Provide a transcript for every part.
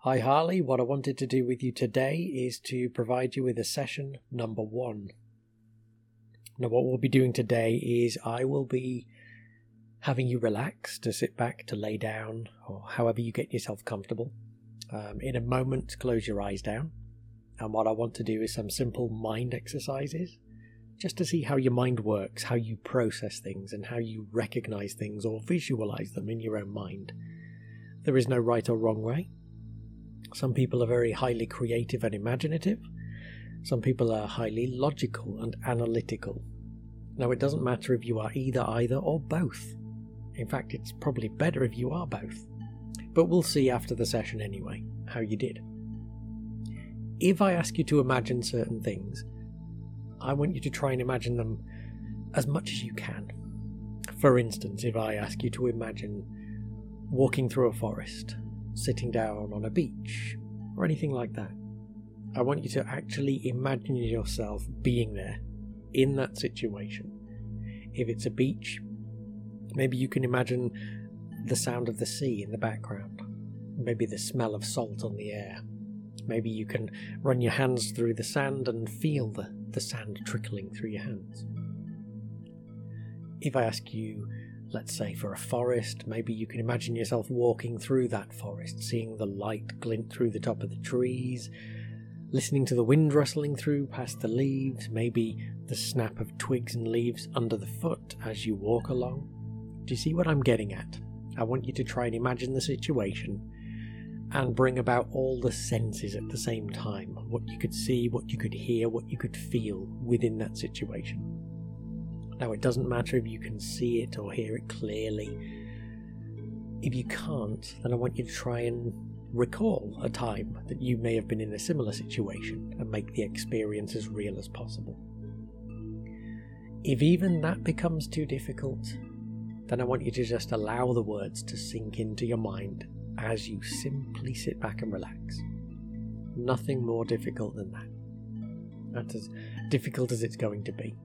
Hi Harley, what I wanted to do with you today is to provide you with a session number 1. Now what we'll be doing today is I will be having you relax, to sit back, to lay down, or however you get yourself comfortable. In a moment, close your eyes down. And what I want to do is some simple mind exercises, just to see how your mind works, how you process things, and how you recognize things or visualize them in your own mind. There is no right or wrong way. Some people are very highly creative and imaginative. Some people are highly logical and analytical. Now, it doesn't matter if you are either, or both. In fact, it's probably better if you are both. But we'll see after the session anyway, how you did. If I ask you to imagine certain things, I want you to try and imagine them as much as you can. For instance, if I ask you to imagine walking through a forest, sitting down on a beach, or anything like that, I want you to actually imagine yourself being there, in that situation. If it's a beach, maybe you can imagine the sound of the sea in the background, maybe the smell of salt on the air. Maybe you can run your hands through the sand and feel the sand trickling through your hands. If I ask you, let's say for a forest, maybe you can imagine yourself walking through that forest, seeing the light glint through the top of the trees, listening to the wind rustling through past the leaves, maybe the snap of twigs and leaves under the foot as you walk along. Do you see what I'm getting at? I want you to try and imagine the situation and bring about all the senses at the same time. What you could see, what you could hear, what you could feel within that situation. Now, it doesn't matter if you can see it or hear it clearly. If you can't, then I want you to try and recall a time that you may have been in a similar situation and make the experience as real as possible. If even that becomes too difficult, then I want you to just allow the words to sink into your mind as you simply sit back and relax. Nothing more difficult than that. That's as difficult as it's going to be.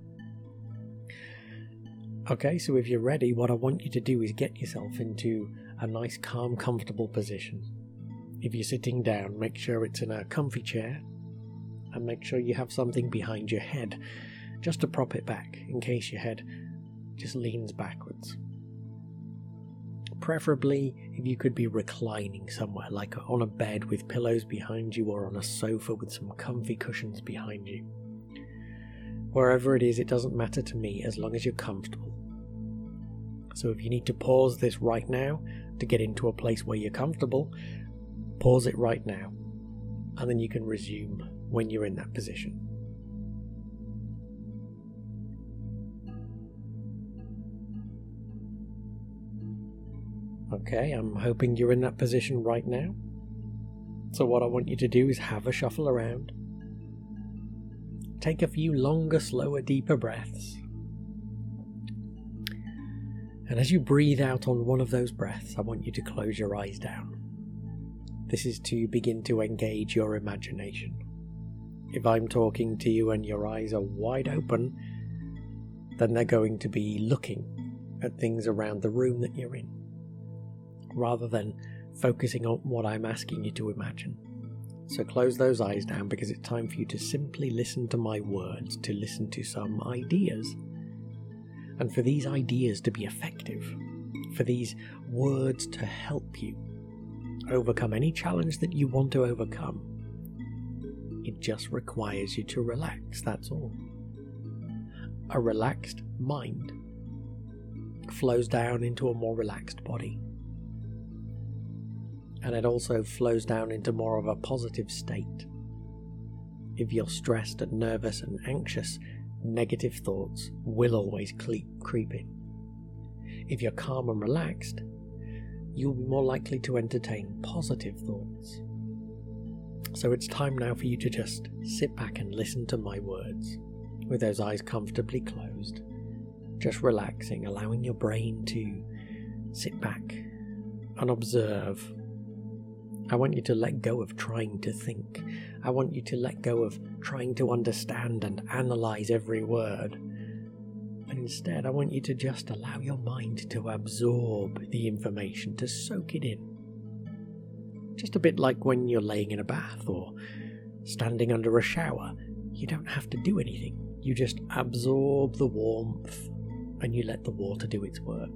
Okay, so if you're ready, what I want you to do is get yourself into a nice, calm, comfortable position. If you're sitting down, make sure it's in a comfy chair, and make sure you have something behind your head, just to prop it back, in case your head just leans backwards. Preferably, if you could be reclining somewhere, like on a bed with pillows behind you, or on a sofa with some comfy cushions behind you. Wherever it is, it doesn't matter to me, as long as you're comfortable. So if you need to pause this right now to get into a place where you're comfortable, pause it right now, and then you can resume when you're in that position. Okay, I'm hoping you're in that position right now. So what I want you to do is have a shuffle around. Take a few longer, slower, deeper breaths. And as you breathe out on one of those breaths, I want you to close your eyes down. This is to begin to engage your imagination. If I'm talking to you and your eyes are wide open, then they're going to be looking at things around the room that you're in, rather than focusing on what I'm asking you to imagine. So close those eyes down, because it's time for you to simply listen to my words, to listen to some ideas. And for these ideas to be effective, for these words to help you overcome any challenge that you want to overcome, it just requires you to relax, that's all. A relaxed mind flows down into a more relaxed body. And it also flows down into more of a positive state. If you're stressed and nervous and anxious, negative thoughts will always creep in. If you're calm and relaxed, you'll be more likely to entertain positive thoughts. So it's time now for you to just sit back and listen to my words, with those eyes comfortably closed, just relaxing, allowing your brain to sit back and observe. I want you to let go of trying to think. I want you to let go of trying to understand and analyze every word. And instead, I want you to just allow your mind to absorb the information, to soak it in. Just a bit like when you're laying in a bath or standing under a shower. You don't have to do anything. You just absorb the warmth and you let the water do its work.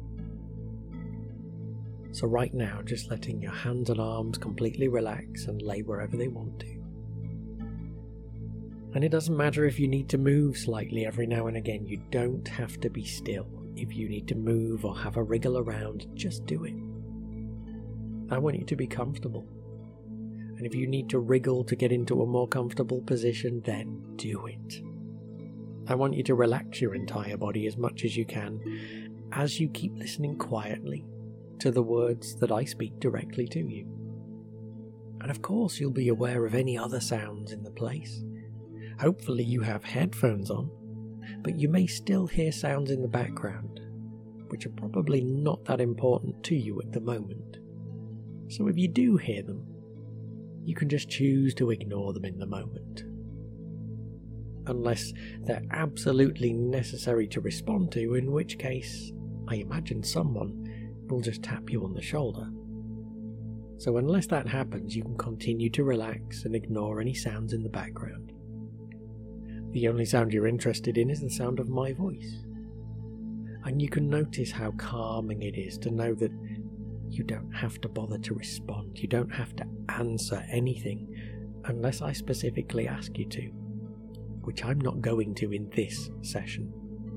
So right now, just letting your hands and arms completely relax and lay wherever they want to. And it doesn't matter if you need to move slightly every now and again. You don't have to be still. If you need to move or have a wriggle around, just do it. I want you to be comfortable. And if you need to wriggle to get into a more comfortable position, then do it. I want you to relax your entire body as much as you can as you keep listening quietly to the words that I speak directly to you. And of course, you'll be aware of any other sounds in the place. Hopefully you have headphones on, but you may still hear sounds in the background, which are probably not that important to you at the moment. So if you do hear them, you can just choose to ignore them in the moment. Unless they're absolutely necessary to respond to, in which case, I imagine someone will just tap you on the shoulder. So unless that happens, you can continue to relax and ignore any sounds in the background. The only sound you're interested in is the sound of my voice. And you can notice how calming it is to know that you don't have to bother to respond. You don't have to answer anything unless I specifically ask you to, which I'm not going to in this session.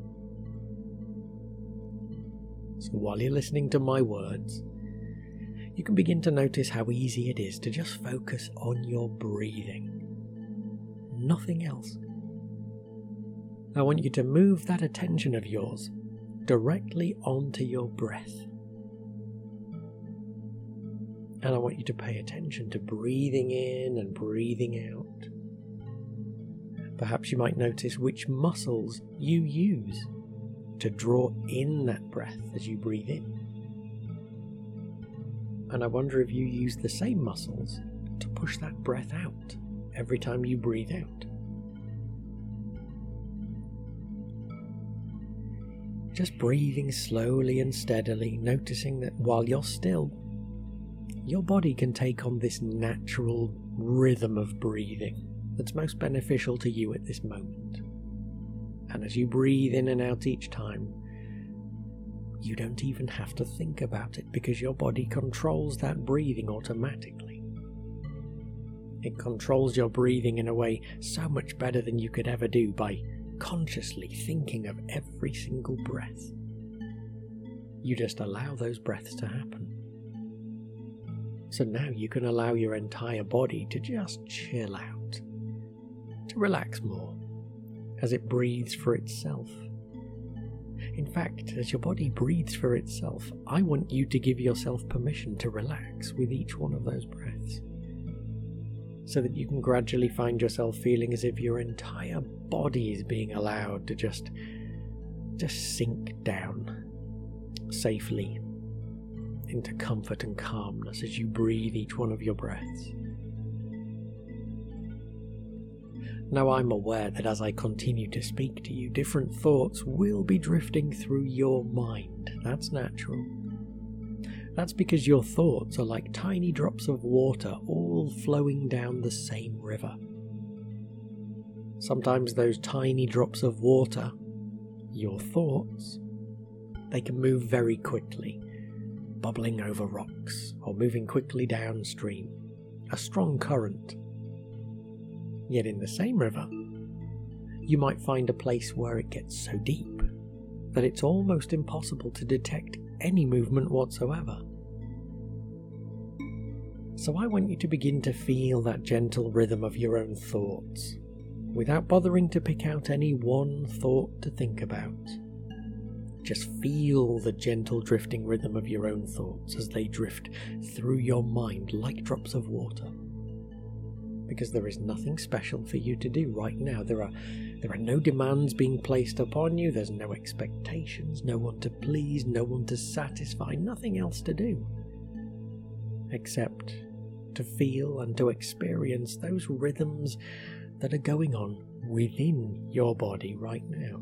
So while you're listening to my words, you can begin to notice how easy it is to just focus on your breathing. Nothing else. I want you to move that attention of yours directly onto your breath. And I want you to pay attention to breathing in and breathing out. Perhaps you might notice which muscles you use to draw in that breath as you breathe in. And I wonder if you use the same muscles to push that breath out every time you breathe out. Just breathing slowly and steadily, noticing that while you're still, your body can take on this natural rhythm of breathing that's most beneficial to you at this moment. And as you breathe in and out each time, you don't even have to think about it because your body controls that breathing automatically. It controls your breathing in a way so much better than you could ever do by consciously thinking of every single breath. You just allow those breaths to happen. So now you can allow your entire body to just chill out, to relax more, as it breathes for itself. In fact, as your body breathes for itself, I want you to give yourself permission to relax with each one of those breaths, so that you can gradually find yourself feeling as if your entire body is being allowed to just sink down safely into comfort and calmness as you breathe each one of your breaths. Now I'm aware that as I continue to speak to you, different thoughts will be drifting through your mind. That's natural. That's because your thoughts are like tiny drops of water all flowing down the same river. Sometimes those tiny drops of water, your thoughts, they can move very quickly, bubbling over rocks or moving quickly downstream, a strong current. Yet in the same river, you might find a place where it gets so deep that it's almost impossible to detect any movement whatsoever. So I want you to begin to feel that gentle rhythm of your own thoughts, without bothering to pick out any one thought to think about. Just feel the gentle drifting rhythm of your own thoughts as they drift through your mind like drops of water. Because there is nothing special for you to do right now. There are no demands being placed upon you. There's no expectations, no one to please, no one to satisfy, nothing else to do. Except to feel and to experience those rhythms that are going on within your body right now.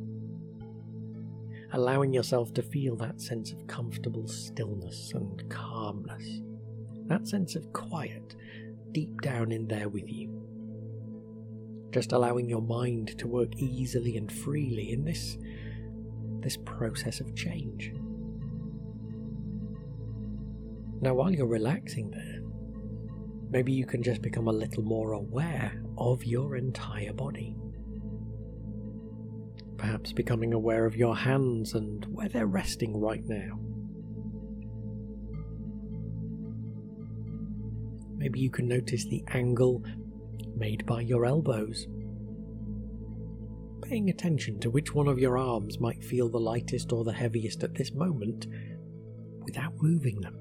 Allowing yourself to feel that sense of comfortable stillness and calmness that sense of quiet deep down in there with you. Just allowing your mind to work easily and freely in this process of change. Now, while you're relaxing there, maybe you can just become a little more aware of your entire body. Perhaps becoming aware of your hands and where they're resting right now. Maybe you can notice the angle made by your elbows. Paying attention to which one of your arms might feel the lightest or the heaviest at this moment without moving them.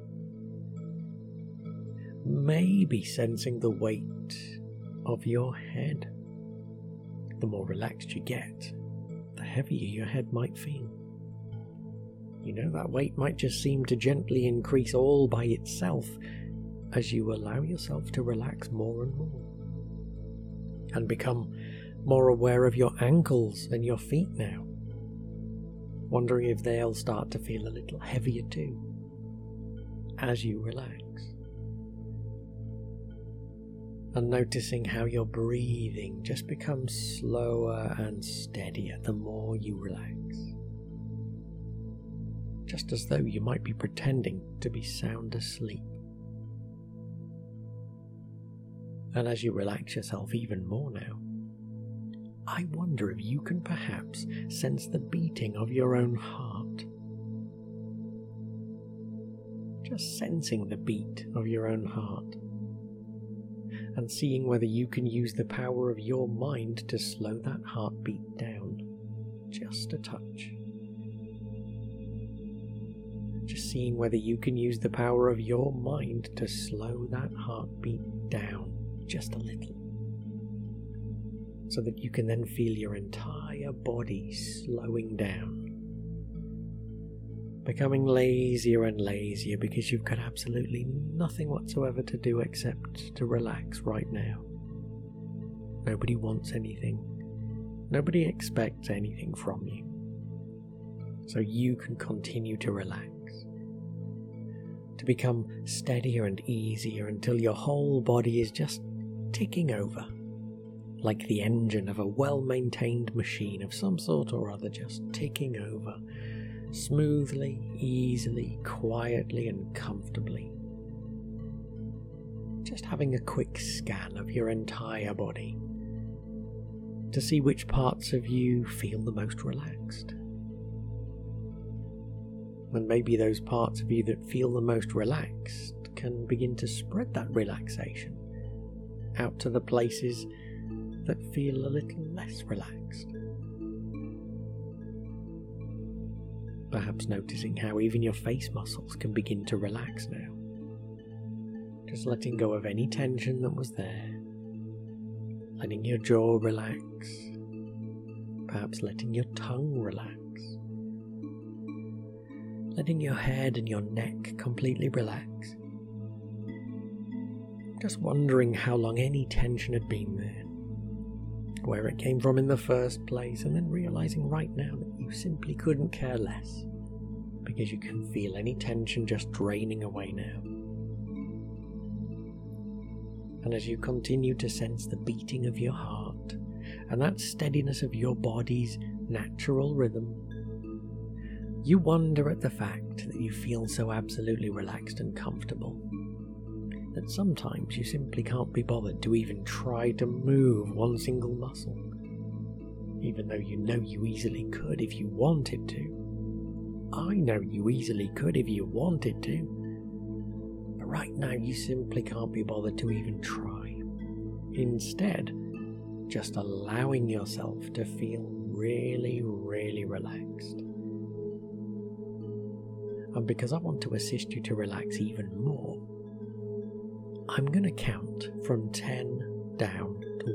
Maybe sensing the weight of your head. The more relaxed you get, the heavier your head might feel. You know, that weight might just seem to gently increase all by itself as you allow yourself to relax more and more. And become more aware of your ankles and your feet now. Wondering if they'll start to feel a little heavier too, as you relax. And noticing how your breathing just becomes slower and steadier the more you relax. Just as though you might be pretending to be sound asleep. And as you relax yourself even more now, I wonder if you can perhaps sense the beating of your own heart. Just sensing the beat of your own heart. And seeing whether you can use the power of your mind to slow that heartbeat down just a touch. Just seeing whether you can use the power of your mind to slow that heartbeat down just a little, so that you can then feel your entire body slowing down, becoming lazier and lazier because you've got absolutely nothing whatsoever to do except to relax right now. Nobody wants anything. Nobody expects anything from you. So you can continue to relax, to become steadier and easier until your whole body is just ticking over, like the engine of a well-maintained machine of some sort or other, just ticking over, smoothly, easily, quietly and comfortably. Just having a quick scan of your entire body to see which parts of you feel the most relaxed. And maybe those parts of you that feel the most relaxed can begin to spread that relaxation out to the places that feel a little less relaxed. Perhaps noticing how even your face muscles can begin to relax now. Just letting go of any tension that was there. Letting your jaw relax. Perhaps letting your tongue relax. Letting your head and your neck completely relax. Just wondering how long any tension had been there, where it came from in the first place, and then realizing right now that you simply couldn't care less, because you can feel any tension just draining away now. And as you continue to sense the beating of your heart, and that steadiness of your body's natural rhythm, you wonder at the fact that you feel so absolutely relaxed and comfortable, that sometimes you simply can't be bothered to even try to move one single muscle, even though you know you easily could if you wanted to. I know you easily could if you wanted to, but right now you simply can't be bothered to even try. Instead, just allowing yourself to feel really, really relaxed. And because I want to assist you to relax even more, I'm going to count from 10 down to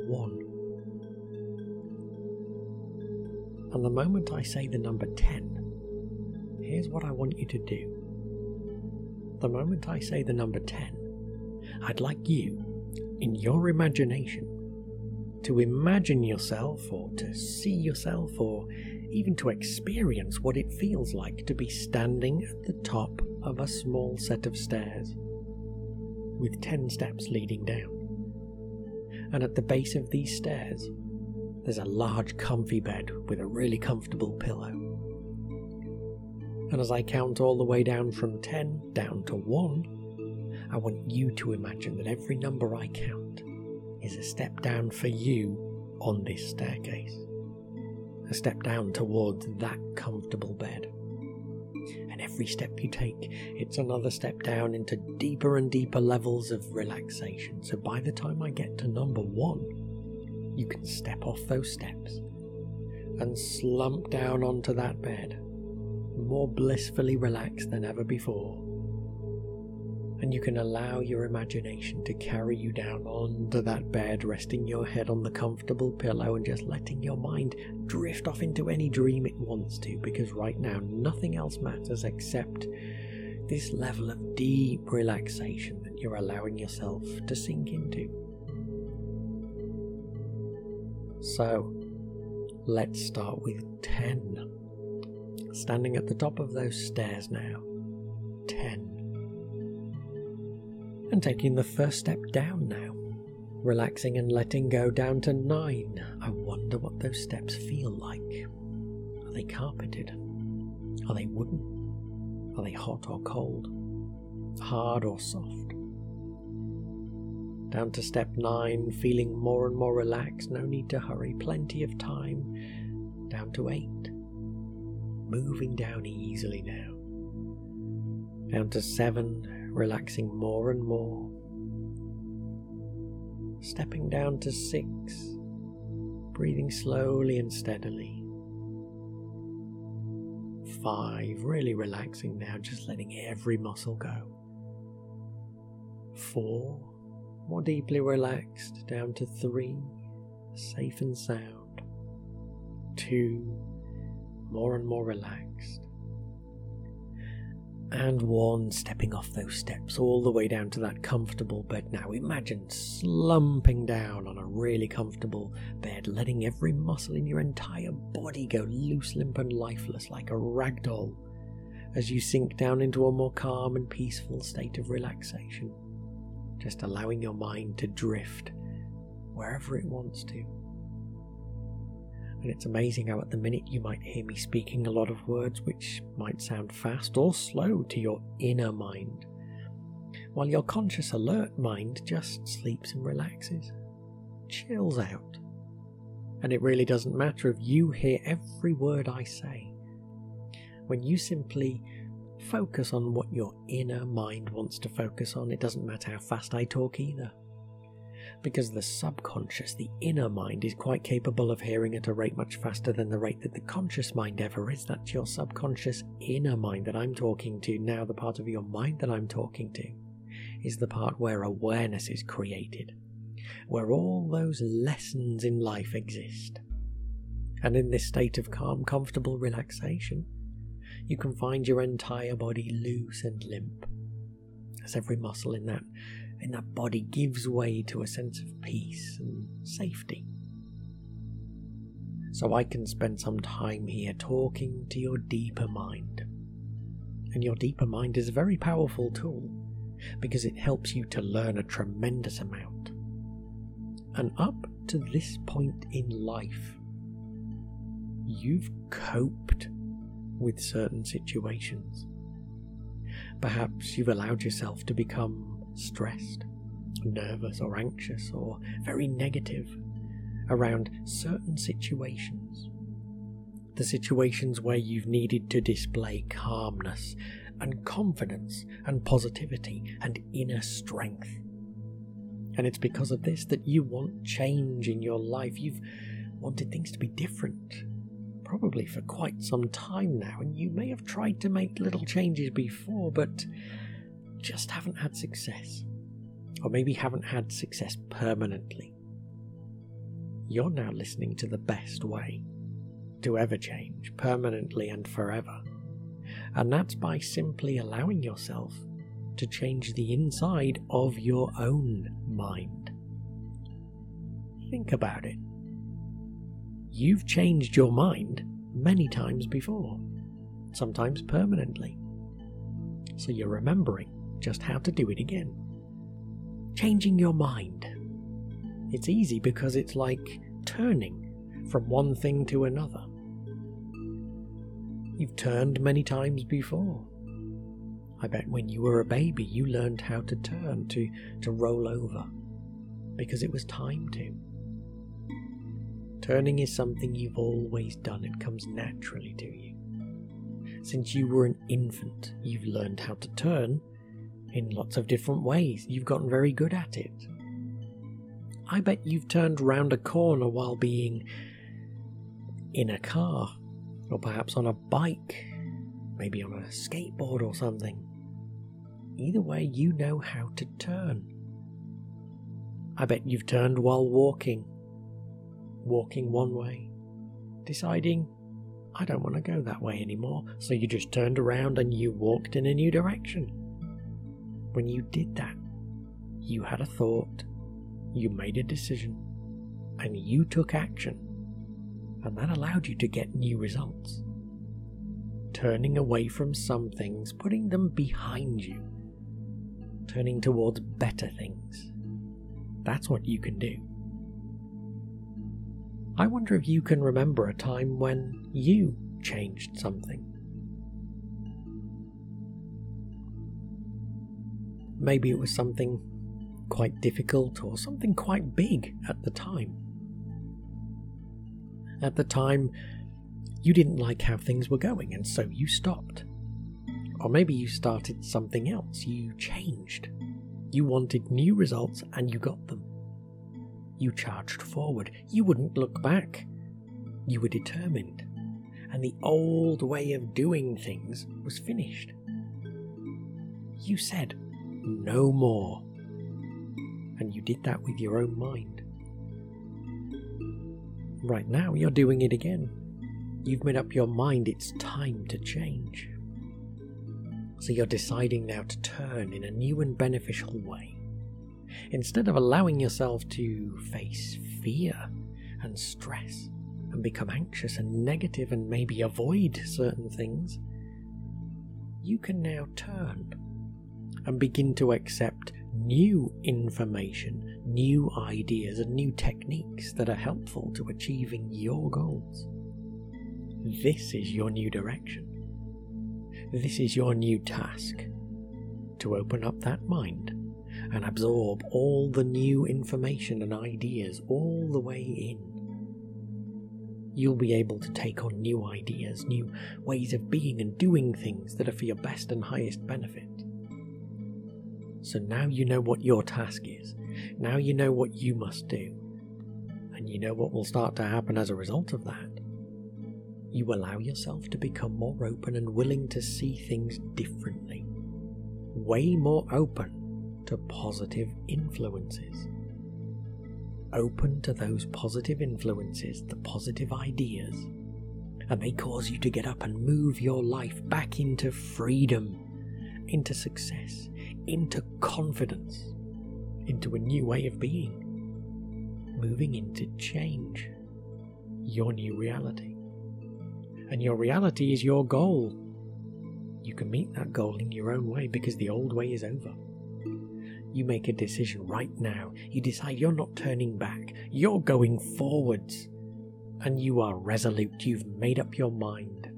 1. And the moment I say the number 10, here's what I want you to do. The moment I say the number 10, I'd like you, in your imagination, to imagine yourself, or to see yourself, or even to experience what it feels like to be standing at the top of a small set of stairs. with 10 steps leading down. And at the base of these stairs, there's a large comfy bed with a really comfortable pillow. And as I count all the way down from 10 down to 1, I want you to imagine that every number I count is a step down for you on this staircase. A step down towards that comfortable bed. And every step you take, it's another step down into deeper and deeper levels of relaxation. So by the time I get to number 1, you can step off those steps and slump down onto that bed, more blissfully relaxed than ever before. And you can allow your imagination to carry you down onto that bed, resting your head on the comfortable pillow and just letting your mind drift off into any dream it wants to, because right now nothing else matters except this level of deep relaxation that you're allowing yourself to sink into. So, let's start with 10. Standing at the top of those stairs now. 10. And taking the first step down now, relaxing and letting go down to 9. I wonder what those steps feel like. Are they carpeted? Are they wooden? Are they hot or cold? Hard or soft? Down to step 9, feeling more and more relaxed, no need to hurry, plenty of time. Down to 8, moving down easily now. Down to 7, relaxing more and more. Stepping down to 6, breathing slowly and steadily. 5, really relaxing now, just letting every muscle go. 4, more deeply relaxed, down to 3, safe and sound. 2, more and more relaxed. And 1, stepping off those steps all the way down to that comfortable bed now. Imagine slumping down on a really comfortable bed, letting every muscle in your entire body go loose, limp and lifeless like a rag doll as you sink down into a more calm and peaceful state of relaxation, just allowing your mind to drift wherever it wants to. And it's amazing how at the minute you might hear me speaking a lot of words which might sound fast or slow to your inner mind, while your conscious alert mind just sleeps and relaxes, chills out. And it really doesn't matter if you hear every word I say. When you simply focus on what your inner mind wants to focus on, it doesn't matter how fast I talk either. Because the subconscious, the inner mind, is quite capable of hearing at a rate much faster than the rate that the conscious mind ever is. That's your subconscious inner mind that I'm talking to now. The part of your mind that I'm talking to is the part where awareness is created, where all those lessons in life exist. And in this state of calm, comfortable relaxation, you can find your entire body loose and limp, as every muscle in that body gives way to a sense of peace and safety. So I can spend some time here talking to your deeper mind. And your deeper mind is a very powerful tool because it helps you to learn a tremendous amount. And up to this point in life, you've coped with certain situations. Perhaps you've allowed yourself to become stressed, nervous or anxious or very negative around certain situations. The situations where you've needed to display calmness and confidence and positivity and inner strength. And it's because of this that you want change in your life. You've wanted things to be different, probably for quite some time now, and you may have tried to make little changes before, but just haven't had success, or maybe haven't had success permanently. You're now listening to the best way to ever change permanently and forever, and that's by simply allowing yourself to change the inside of your own mind. Think about it. You've changed your mind many times before, sometimes permanently, so you're remembering just how to do it again. changing your mind. It's easy because it's like turning from one thing to another. You've turned many times before. I bet when you were a baby you learned how to turn, to roll over, because it was time to. Turning is something you've always done. It comes naturally to you. Since you were an infant, you've learned how to turn in lots of different ways. You've gotten very good at it. I bet you've turned round a corner while being in a car, or perhaps on a bike, maybe on a skateboard or something. Either way, you know how to turn. I bet you've turned while walking one way, deciding, I don't want to go that way anymore, so you just turned around and you walked in a new direction. When you did that, you had a thought, you made a decision, and you took action, and that allowed you to get new results. Turning away from some things, putting them behind you, turning towards better things. That's what you can do. I wonder if you can remember a time when you changed something. Maybe it was something quite difficult or something quite big at the time. At the time, you didn't like how things were going, and so you stopped. Or maybe you started something else. You changed. You wanted new results, and you got them. You charged forward. You wouldn't look back. You were determined. And the old way of doing things was finished. You said, no more. And you did that with your own mind. Right now, you're doing it again. You've made up your mind it's time to change. So you're deciding now to turn in a new and beneficial way. Instead of allowing yourself to face fear and stress and become anxious and negative and maybe avoid certain things, you can now turn and begin to accept new information, new ideas and new techniques that are helpful to achieving your goals. This is your new direction. This is your new task, to open up that mind and absorb all the new information and ideas all the way in. You'll be able to take on new ideas, new ways of being and doing things that are for your best and highest benefit. So now you know what your task is. Now you know what you must do. And you know what will start to happen as a result of that. You allow yourself to become more open and willing to see things differently. Way more open to positive influences. Open to those positive influences, the positive ideas, and they cause you to get up and move your life back into freedom, into success, into confidence, into a new way of being, moving into change, your new reality. And your reality is your goal. You can meet that goal in your own way because the old way is over. You make a decision right now. You decide you're not turning back. You're going forwards. And you are resolute. You've made up your mind.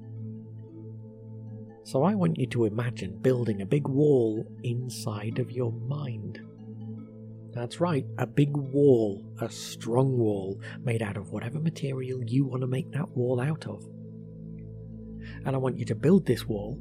So I want you to imagine building a big wall inside of your mind. That's right, a big wall, a strong wall, made out of whatever material you want to make that wall out of. And I want you to build this wall.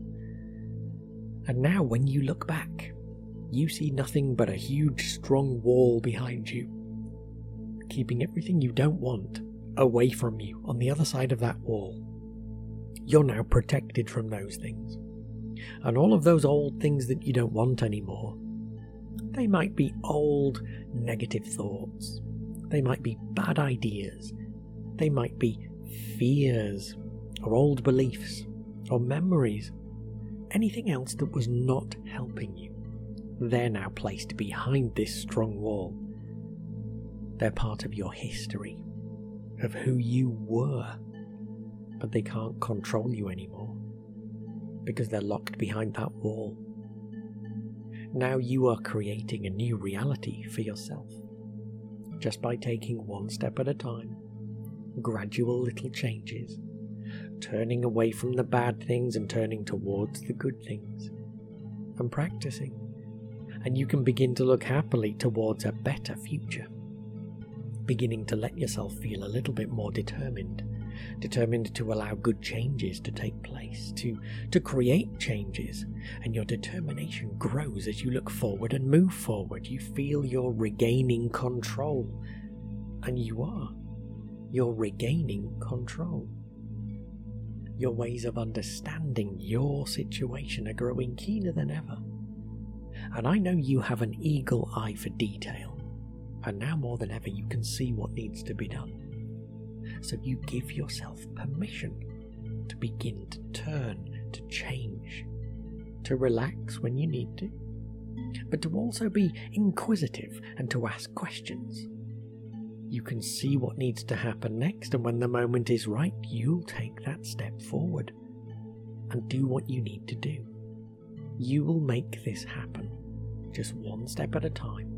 And now when you look back, you see nothing but a huge, strong wall behind you, keeping everything you don't want away from you on the other side of that wall. You're now protected from those things. And all of those old things that you don't want anymore, they might be old negative thoughts. They might be bad ideas. They might be fears or old beliefs or memories. Anything else that was not helping you. They're now placed behind this strong wall. They're part of your history, of who you were, but they can't control you anymore because they're locked behind that wall. Now you are creating a new reality for yourself, just by taking one step at a time, gradual little changes, turning away from the bad things and turning towards the good things, and practicing, and you can begin to look happily towards a better future, beginning to let yourself feel a little bit more determined to allow good changes to take place, to create changes, and your determination grows as you look forward and move forward. You feel you're regaining control, and you're regaining control. Your ways of understanding your situation are growing keener than ever, and I know you have an eagle eye for detail, and now more than ever you can see what needs to be done. So you give yourself permission to begin to turn, to change, to relax when you need to, but to also be inquisitive and to ask questions. You can see what needs to happen next, and when the moment is right, you'll take that step forward and do what you need to do. You will make this happen, just one step at a time.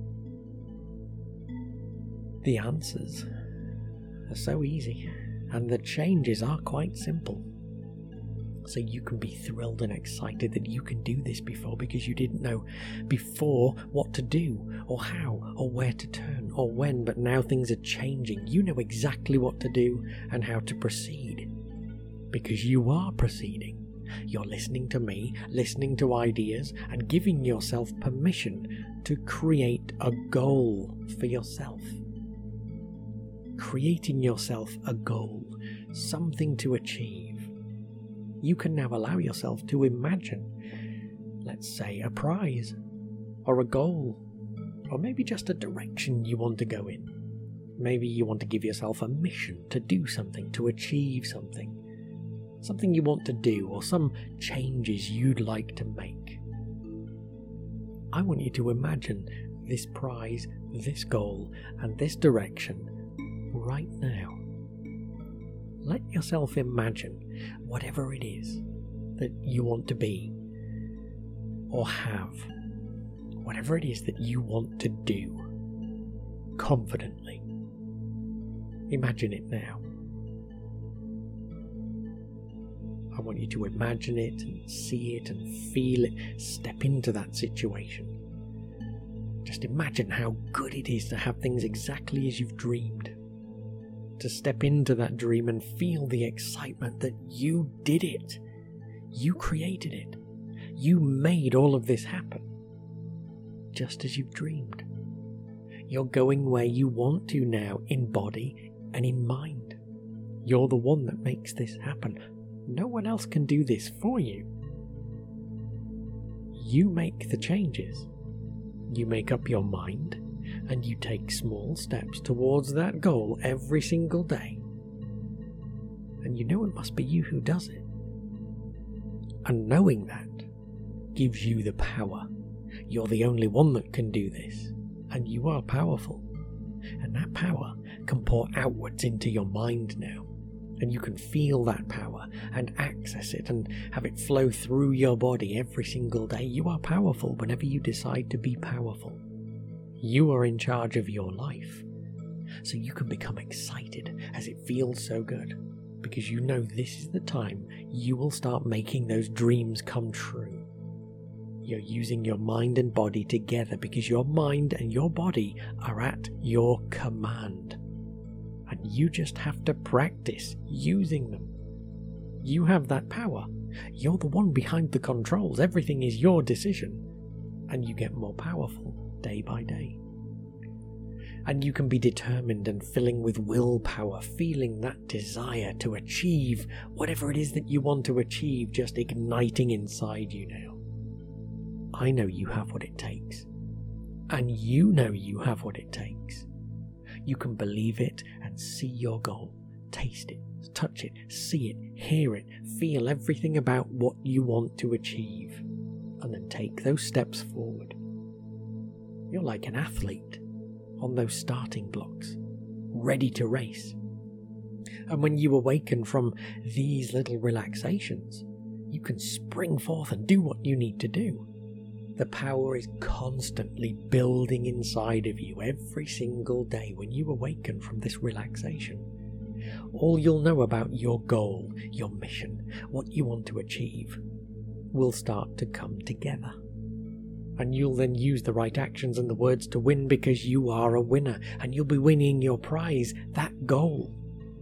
The answers are so easy, and the changes are quite simple. So you can be thrilled and excited that you can do this before, because you didn't know before what to do, or how, or where to turn, or when, but now things are changing. You know exactly what to do and how to proceed, because you are proceeding. You're listening to me, listening to ideas, and giving yourself permission to create a goal for yourself. Creating yourself a goal, something to achieve. You can now allow yourself to imagine, let's say, a prize, or a goal, or maybe just a direction you want to go in. Maybe you want to give yourself a mission to do something, to achieve something you want to do, or some changes you'd like to make. I want you to imagine this prize, this goal, and this direction right now. Let yourself imagine whatever it is that you want to be or have, whatever it is that you want to do confidently. Imagine it now. I want you to imagine it and see it and feel it. Step into that situation. Just imagine how good it is to have things exactly as you've dreamed. To step into that dream and feel the excitement that you did it. You created it. You made all of this happen, just as you've dreamed. You're going where you want to now, in body and in mind. You're the one that makes this happen. No one else can do this for you. You make the changes. You make up your mind, and you take small steps towards that goal every single day. And you know it must be you who does it. And knowing that gives you the power. You're the only one that can do this, and you are powerful. And that power can pour outwards into your mind now. And you can feel that power and access it and have it flow through your body every single day. You are powerful whenever you decide to be powerful. You are in charge of your life, so you can become excited as it feels so good, because you know this is the time you will start making those dreams come true. You're using your mind and body together because your mind and your body are at your command, and you just have to practice using them. You have that power. You're the one behind the controls. Everything is your decision, and you get more powerful day by day. And you can be determined and filling with willpower, feeling that desire to achieve whatever it is that you want to achieve, just igniting inside you now. I know you have what it takes, and you know you have what it takes. You can believe it and see your goal, taste it, touch it, see it, hear it, feel everything about what you want to achieve, and then take those steps forward. You're like an athlete on those starting blocks, ready to race. And when you awaken from these little relaxations, you can spring forth and do what you need to do. The power is constantly building inside of you every single day when you awaken from this relaxation. All you'll know about your goal, your mission, what you want to achieve, will start to come together. And you'll then use the right actions and the words to win, because you are a winner and you'll be winning your prize, that goal.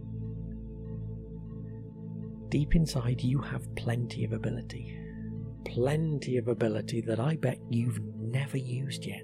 Deep inside you have plenty of ability that I bet you've never used yet.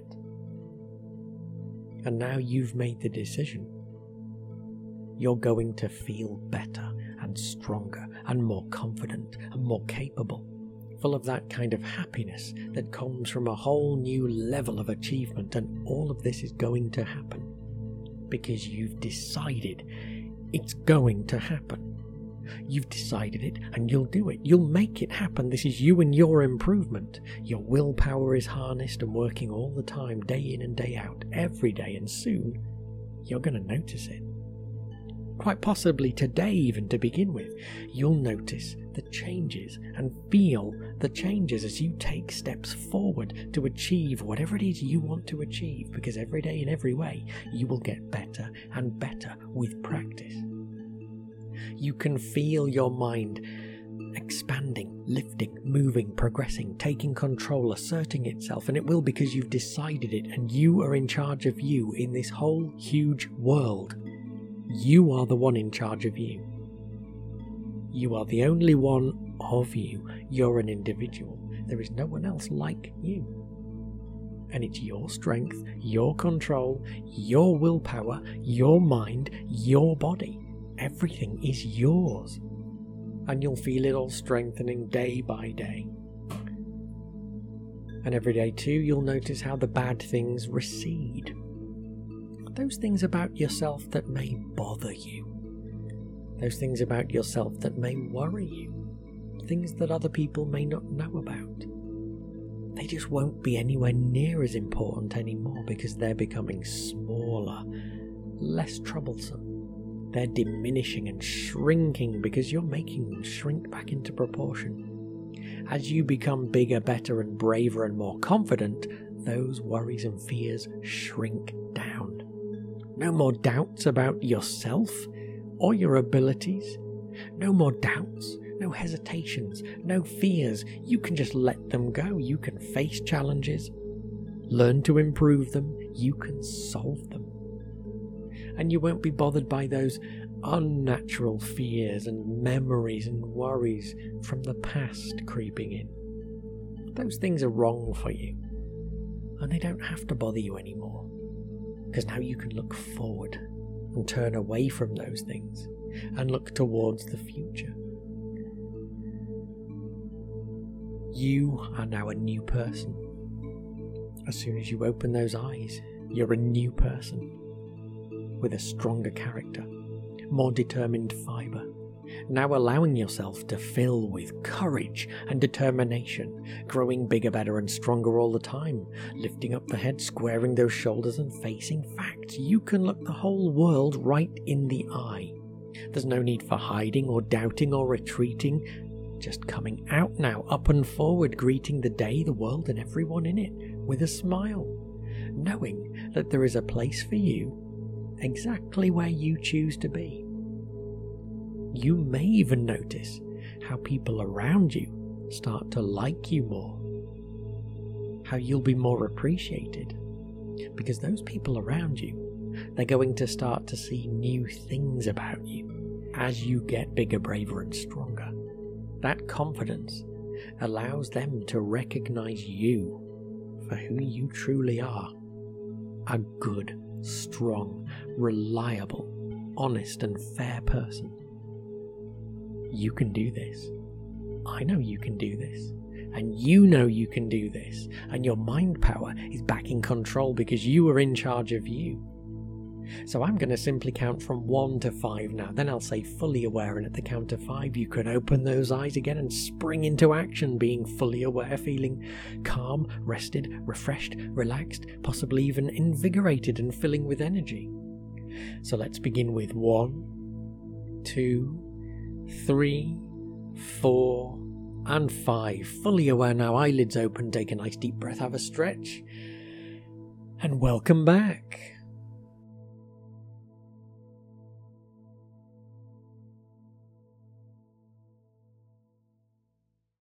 And now you've made the decision. You're going to feel better and stronger and more confident and more capable, full of that kind of happiness that comes from a whole new level of achievement. And all of this is going to happen because you've decided it's going to happen. You've decided it and you'll do it. You'll make it happen. This is you and your improvement. Your willpower is harnessed and working all the time, day in and day out, every day, and soon you're going to notice it. Quite possibly today even, to begin with. You'll notice the changes and feel the changes as you take steps forward to achieve whatever it is you want to achieve, because every day in every way you will get better and better with practice. You can feel your mind expanding, lifting, moving, progressing, taking control, asserting itself, and it will, because you've decided it and you are in charge of you in this whole huge world. You are the one in charge of you. You are the only one of you. You're an individual. There is no one else like you. And it's your strength, your control, your willpower, your mind, your body. Everything is yours. And you'll feel it all strengthening day by day. And every day too, you'll notice how the bad things recede. Those things about yourself that may bother you. Those things about yourself that may worry you. Things that other people may not know about. They just won't be anywhere near as important anymore, because they're becoming smaller, less troublesome. They're diminishing and shrinking because you're making them shrink back into proportion. As you become bigger, better and braver and more confident, those worries and fears shrink down. No more doubts about yourself or your abilities. No more doubts, no hesitations, no fears. You can just let them go. You can face challenges, learn to improve them. You can solve them. And you won't be bothered by those unnatural fears and memories and worries from the past creeping in. Those things are wrong for you, and they don't have to bother you anymore, because now you can look forward and turn away from those things and look towards the future. You are now a new person. As soon as you open those eyes, you're a new person, with a stronger character, more determined fibre, now allowing yourself to fill with courage and determination, growing bigger, better and stronger all the time, lifting up the head, squaring those shoulders and facing facts. You can look the whole world right in the eye. There's no need for hiding or doubting or retreating, just coming out now, up and forward, greeting the day, the world and everyone in it with a smile, knowing that there is a place for you exactly where you choose to be. You may even notice how people around you start to like you more, how you'll be more appreciated, because those people around you, they're going to start to see new things about you as you get bigger, braver and stronger. That confidence allows them to recognize you for who you truly are, a good, strong, reliable, honest and fair person. You can do this. I know you can do this. And you know you can do this. And your mind power is back in control because you are in charge of you. So I'm going to simply count from 1 to 5 now. Then I'll say fully aware, and at the count of 5 you can open those eyes again and spring into action, being fully aware, feeling calm, rested, refreshed, relaxed, possibly even invigorated and filling with energy. So let's begin with 1, 2, 3, 4, and 5. Fully aware now, eyelids open, take a nice deep breath, have a stretch. And welcome back.